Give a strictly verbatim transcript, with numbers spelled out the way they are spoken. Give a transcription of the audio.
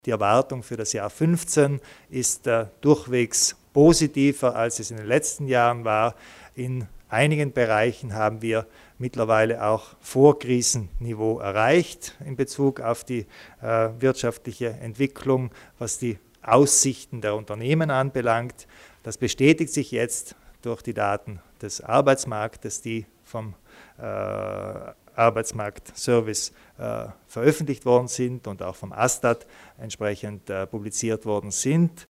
Die Erwartung für das Jahr fünfzehn ist äh, durchwegs positiver, als es in den letzten Jahren war. In einigen Bereichen haben wir mittlerweile auch Vorkrisenniveau erreicht in Bezug auf die äh, wirtschaftliche Entwicklung, was die Aussichten der Unternehmen anbelangt. Das bestätigt sich jetzt durch die Daten des Arbeitsmarktes, die vom äh, Arbeitsmarktservice äh, veröffentlicht worden sind und auch vom Astat entsprechend äh, publiziert worden sind.